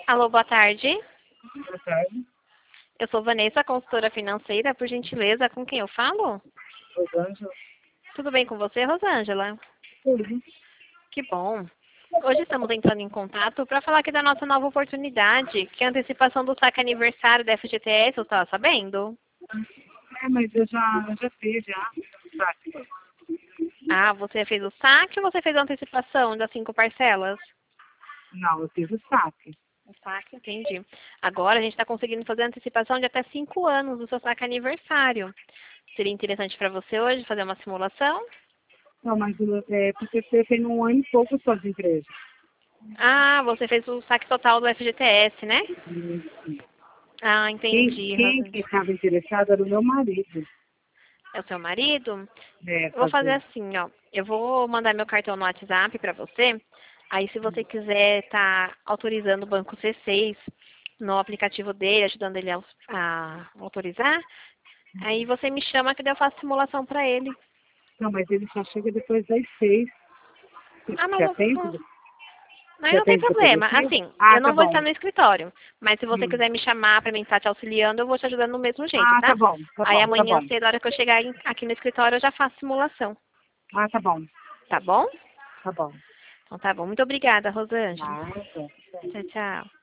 Alô, boa tarde. Boa tarde. Eu sou Vanessa, consultora financeira. Por gentileza, com quem eu falo? Rosângela. Tudo bem com você, Rosângela? Tudo. Que bom. Hoje estamos entrando em contato para falar aqui da nossa nova oportunidade, que é a antecipação do saque aniversário da FGTS, você estava sabendo? Mas eu já fiz já. Sabe? Ah, você fez o saque ou você fez a antecipação das 5 parcelas? Não, eu fiz o saque. O saque, entendi. Agora a gente está conseguindo fazer a antecipação de até 5 anos do seu saque aniversário. Seria interessante para você hoje fazer uma simulação? Não, mas porque você tem um ano e pouco só de empresa. Ah, você fez o saque total do FGTS, né? Isso. Ah, entendi, Quem Rosa. que estava interessado era o meu marido. É o seu marido? É, Eu vou fazer fazer. assim, ó. Eu vou mandar meu cartão no WhatsApp para você. Aí, se você quiser estar autorizando o Banco C6 no aplicativo dele, ajudando ele a autorizar, aí você me chama que daí eu faço simulação para ele. Não, mas ele só chega depois das 6. Ah, Você mas atende? aí Você não tem atende depois problema. das 6? Assim, Ah, eu tá não vou bom. estar no escritório. Mas se você Hum. quiser me chamar para mim estar te auxiliando, eu vou te ajudando do mesmo jeito, Ah, tá tá? bom, tá Aí bom, tá amanhã bom. cedo, a hora que eu chegar aqui no escritório, eu já faço simulação. Ah, tá bom, Tá bom? tá bom. Então tá bom. Muito obrigada, Rosângela. Nada. Tchau, tchau.